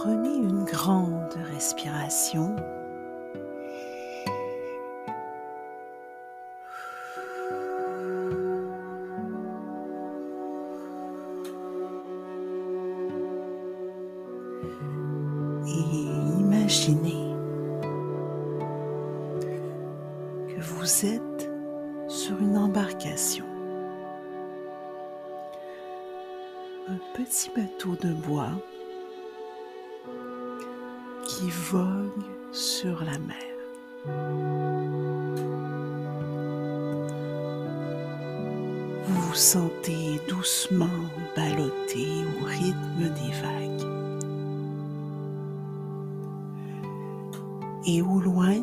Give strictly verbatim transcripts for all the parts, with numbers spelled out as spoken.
Prenez une grande respiration. Et imaginez que vous êtes sur une embarcation. Un petit bateau de bois qui vogue sur la mer. Vous vous sentez doucement ballotter au rythme des vagues. Et au loin,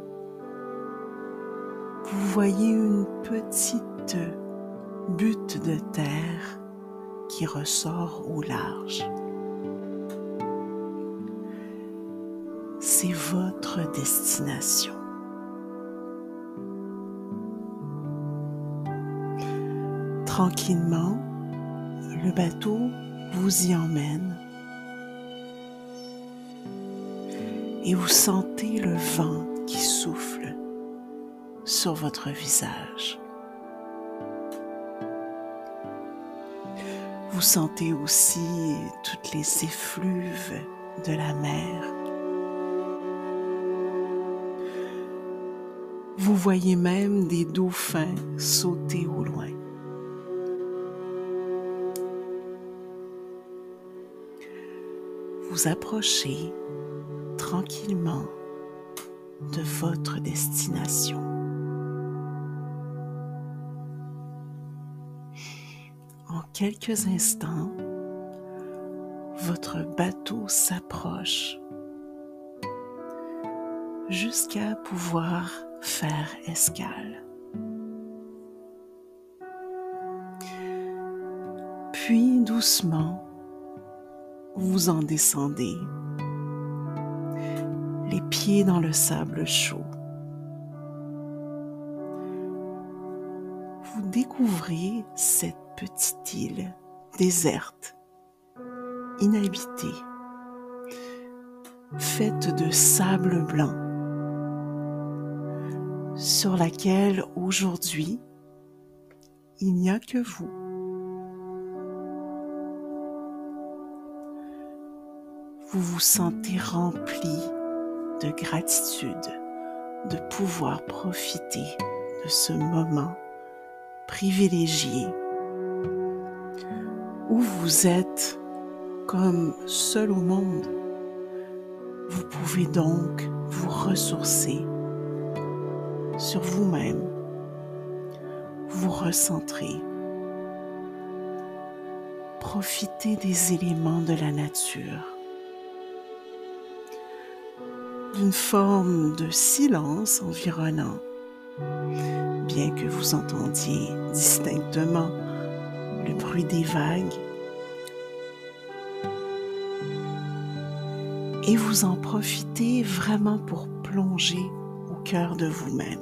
vous voyez une petite butte de terre qui ressort au large. C'est votre destination. Tranquillement, le bateau vous y emmène et vous sentez le vent qui souffle sur votre visage. Vous sentez aussi toutes les effluves de la mer. Vous voyez même des dauphins sauter au loin. Vous approchez tranquillement de votre destination. En quelques instants, votre bateau s'approche jusqu'à pouvoir faire escale. Puis doucement, vous en descendez, les pieds dans le sable chaud. Vous découvrez cette petite île déserte, inhabitée, faite de sable blanc, sur laquelle aujourd'hui, il n'y a que vous. Vous vous sentez rempli de gratitude de pouvoir profiter de ce moment privilégié où vous êtes comme seul au monde. Vous pouvez donc vous ressourcer sur vous-même, vous recentrer, profiter des éléments de la nature, d'une forme de silence environnant, bien que vous entendiez distinctement le bruit des vagues, et vous en profitez vraiment pour plonger au cœur de vous-même,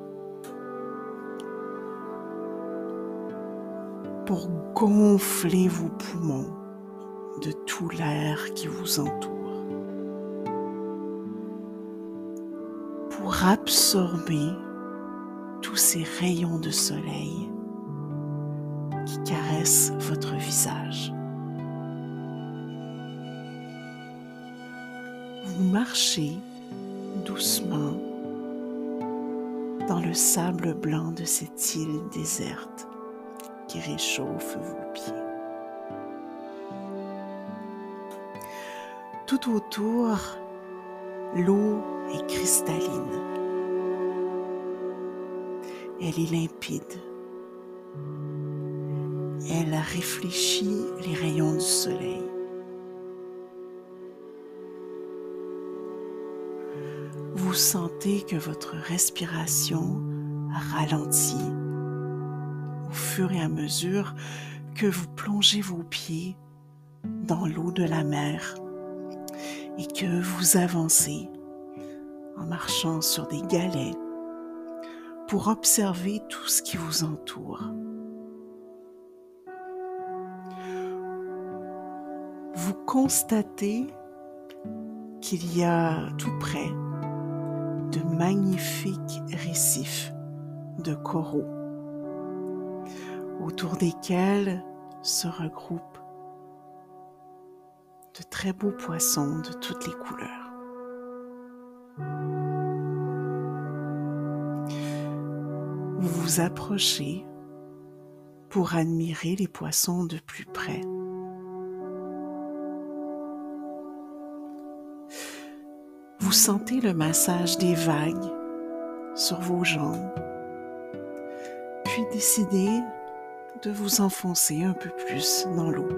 pour gonfler vos poumons de tout l'air qui vous entoure, pour absorber tous ces rayons de soleil qui caressent votre visage. Vous marchez doucement dans le sable blanc de cette île déserte qui réchauffe vos pieds. Tout autour, l'eau est cristalline. Elle est limpide. Elle réfléchit les rayons du soleil. Vous sentez que votre respiration ralentit au fur et à mesure que vous plongez vos pieds dans l'eau de la mer et que vous avancez en marchant sur des galets pour observer tout ce qui vous entoure. Vous constatez qu'il y a tout près de magnifiques récifs de coraux autour desquels se regroupent de très beaux poissons de toutes les couleurs. Vous vous approchez pour admirer les poissons de plus près. Vous sentez le massage des vagues sur vos jambes, puis décidez de vous enfoncer un peu plus dans l'eau.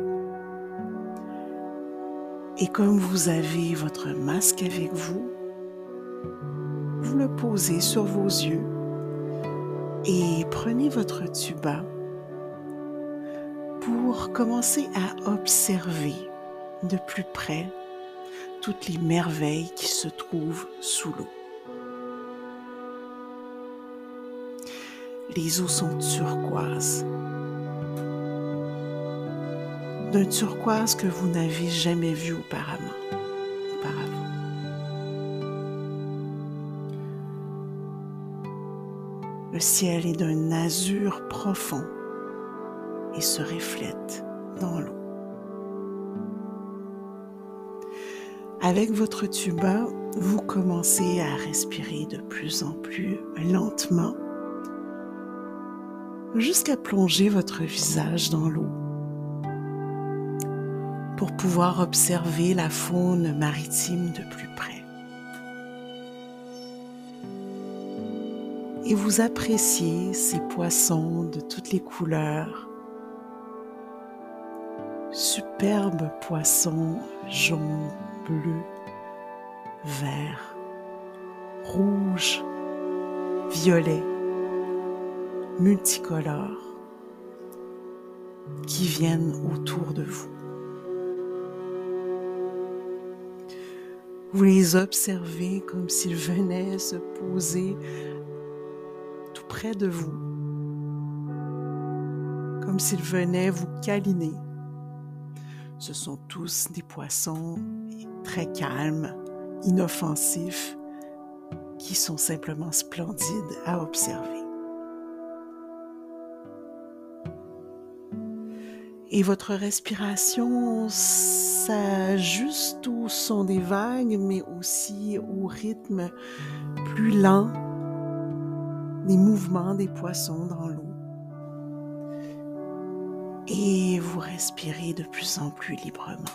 Et comme vous avez votre masque avec vous, vous le posez sur vos yeux et prenez votre tuba pour commencer à observer de plus près toutes les merveilles qui se trouvent sous l'eau. Les eaux sont turquoises, d'un turquoise que vous n'avez jamais vu auparavant. auparavant. Le ciel est d'un azur profond et se reflète dans l'eau. Avec votre tuba, vous commencez à respirer de plus en plus lentement jusqu'à plonger votre visage dans l'eau pour pouvoir observer la faune maritime de plus près. Et vous appréciez ces poissons de toutes les couleurs, superbes poissons jaunes, bleus, verts, rouges, violets, multicolores, qui viennent autour de vous. Vous les observez comme s'ils venaient se poser tout près de vous, comme s'ils venaient vous câliner. Ce sont tous des poissons très calmes, inoffensifs, qui sont simplement splendides à observer. Et votre respiration s'ajuste au son des vagues, mais aussi au rythme plus lent des mouvements des poissons dans l'eau. Et vous respirez de plus en plus librement.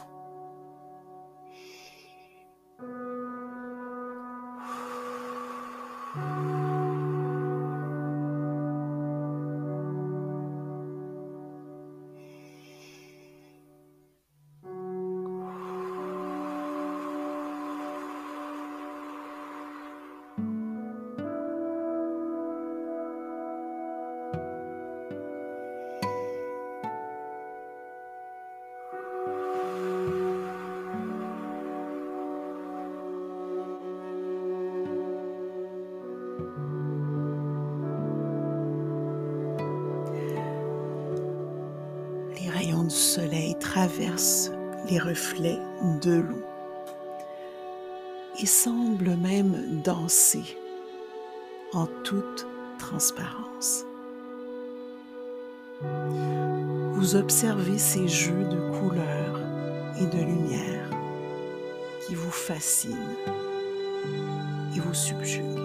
Les rayons du soleil traversent les reflets de l'eau et semblent même danser en toute transparence. Vous observez ces jeux de couleurs et de lumière qui vous fascinent et vous subjuguent.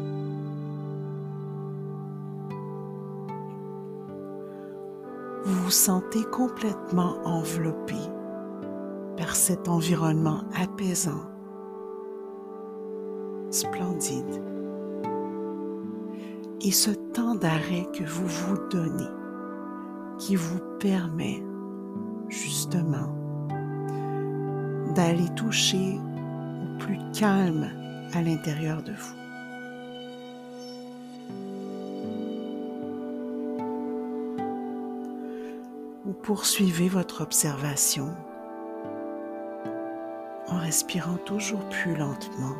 Vous vous sentez complètement enveloppé par cet environnement apaisant, splendide. Et ce temps d'arrêt que vous vous donnez, qui vous permet justement d'aller toucher au plus calme à l'intérieur de vous. Vous poursuivez votre observation en respirant toujours plus lentement.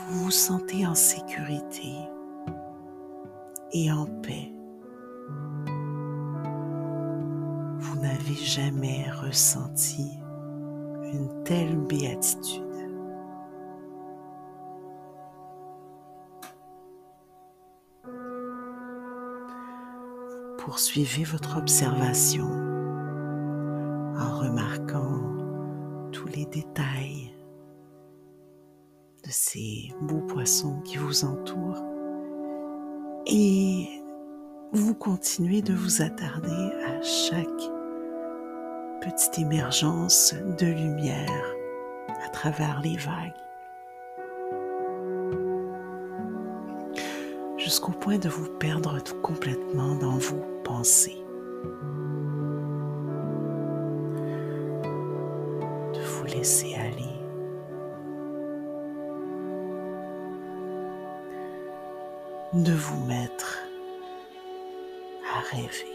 vous vous sentez en sécurité et en paix. Vous n'avez jamais ressenti une telle béatitude. Poursuivez votre observation en remarquant tous les détails de ces beaux poissons qui vous entourent et vous continuez de vous attarder à chaque petite émergence de lumière à travers les vagues, jusqu'au point de vous perdre tout complètement dans vos pensées, de vous laisser aller, de vous mettre à rêver.